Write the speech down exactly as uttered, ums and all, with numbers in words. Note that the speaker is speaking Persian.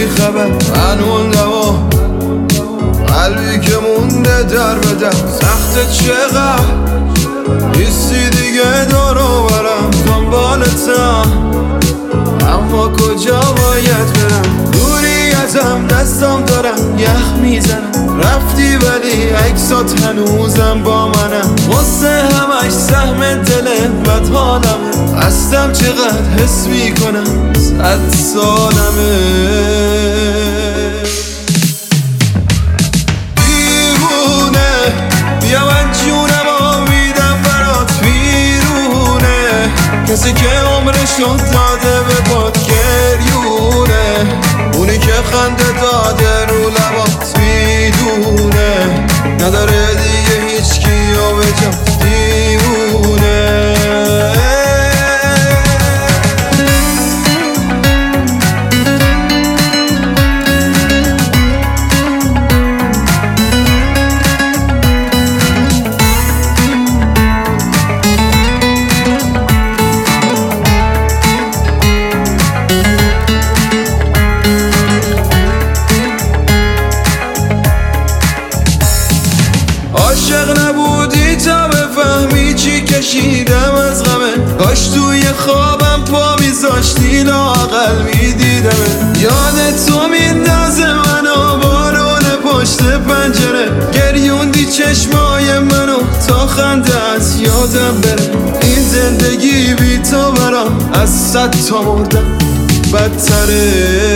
خبر من موندم و قلبی که مونده در بدم سخت چقدر نیستی دیگه دارو برم دنبالتم اما کجا باید برم دوری ازم دستم دارم یخ میزنم رفتی ولی عکسات هنوزم با منم غصه همش سهم دل بد حالمه هستم چقدر حس میکنم صد سالمه دیوونه بیا من جونم و میدم برات بیرونه کسی که عمرشو داده به باد گریونه اونی که خنده داده رو لبات میدونه نداره دیگه هیچ کیو به جات دیوونه عاشق نبودی تا بفهمی چی کشیدم از غمه کاش توی خوابم پا میذاشتی لااقل میدیدم یاد تو میندازه منو بارون پشت پنجره گریوندی چشمای منو تا خنده از یادم بره این زندگی بی تو برام از صد تا مردم بدتره